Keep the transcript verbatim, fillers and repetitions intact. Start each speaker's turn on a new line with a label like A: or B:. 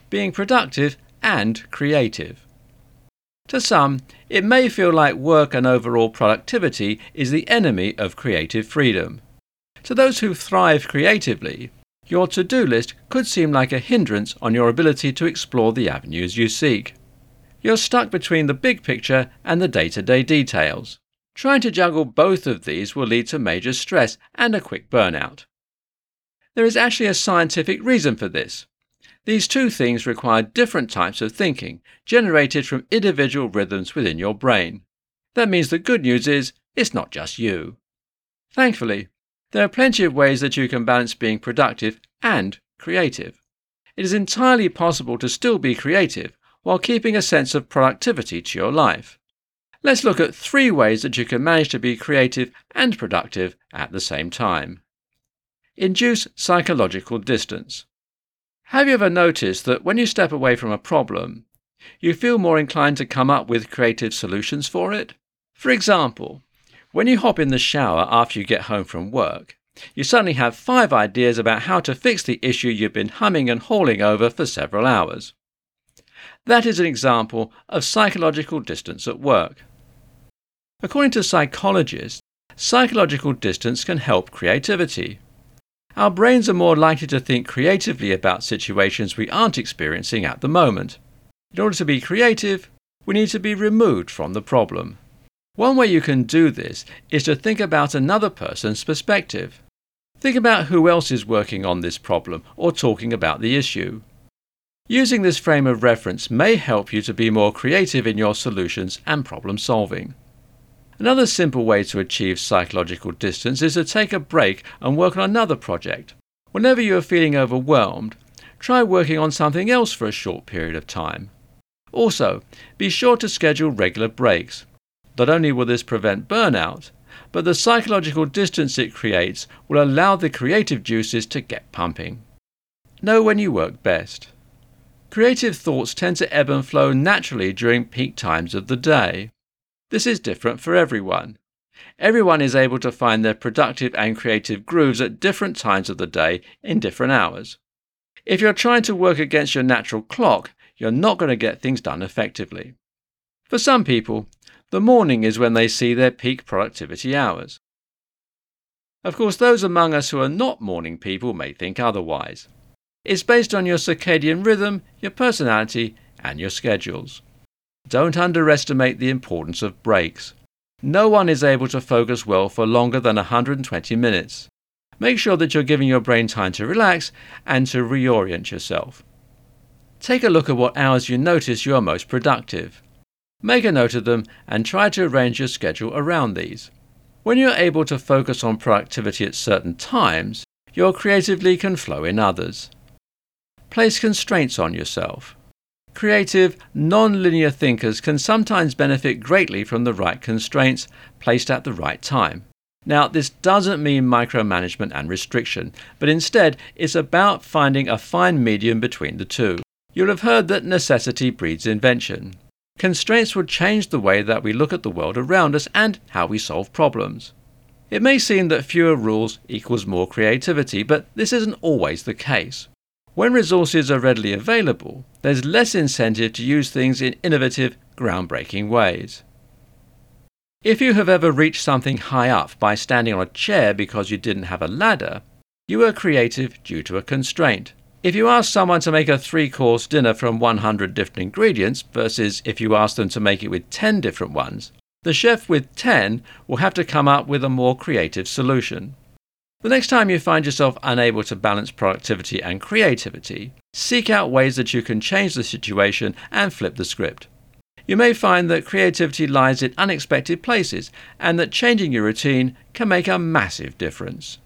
A: being productive and creative. To some, it may feel like work and overall productivity is the enemy of creative freedom. To those who thrive creatively, your to-do list could seem like a hindrance on your ability to explore the avenues you seek. You're stuck between the big picture and the day-to-day details. Trying to juggle both of these will lead to major stress and a quick burnout. There is actually a scientific reason for this. These two things require different types of thinking, generated from individual rhythms within your brain. That means the good news is, it's not just you. Thankfully, there are plenty of ways that you can balance being productive and creative. It is entirely possible to still be creative while keeping a sense of productivity to your life. Let's look at three ways that you can manage to be creative and productive at the same time. Induce psychological distance. Have you ever noticed that when you step away from a problem, you feel more inclined to come up with creative solutions for it? For example, when you hop in the shower after you get home from work, you suddenly have five ideas about how to fix the issue you've been humming and hawing over for several hours. That is an example of psychological distance at work. According to psychologists, psychological distance can help creativity. Our brains are more likely to think creatively about situations we aren't experiencing at the moment. In order to be creative, we need to be removed from the problem. One way you can do this is to think about another person's perspective. Think about who else is working on this problem or talking about the issue. Using this frame of reference may help you to be more creative in your solutions and problem solving. Another simple way to achieve psychological distance is to take a break and work on another project. Whenever you are feeling overwhelmed, try working on something else for a short period of time. Also, be sure to schedule regular breaks. Not only will this prevent burnout, but the psychological distance it creates will allow the creative juices to get pumping. Know when you work best. Creative thoughts tend to ebb and flow naturally during peak times of the day. This is different for everyone. Everyone is able to find their productive and creative grooves at different times of the day in different hours. If you're trying to work against your natural clock, you're not going to get things done effectively. For some people, the morning is when they see their peak productivity hours. Of course, those among us who are not morning people may think otherwise. It's based on your circadian rhythm, your personality, and your schedules. Don't underestimate the importance of breaks. No one is able to focus well for longer than one hundred twenty minutes. Make sure that you're giving your brain time to relax and to reorient yourself. Take a look at what hours you notice you are most productive. Make a note of them and try to arrange your schedule around these. When you're able to focus on productivity at certain times, your creativity can flow in others. Place constraints on yourself. Creative, non-linear thinkers can sometimes benefit greatly from the right constraints placed at the right time. Now, this doesn't mean micromanagement and restriction, but instead it's about finding a fine medium between the two. You'll have heard that necessity breeds invention. Constraints will change the way that we look at the world around us and how we solve problems. It may seem that fewer rules equals more creativity, but this isn't always the case. When resources are readily available, there's less incentive to use things in innovative, groundbreaking ways. If you have ever reached something high up by standing on a chair because you didn't have a ladder, you were creative due to a constraint. If you ask someone to make a three-course dinner from one hundred different ingredients versus if you ask them to make it with ten different ones, the chef with ten will have to come up with a more creative solution. The next time you find yourself unable to balance productivity and creativity, seek out ways that you can change the situation and flip the script. You may find that creativity lies in unexpected places and that changing your routine can make a massive difference.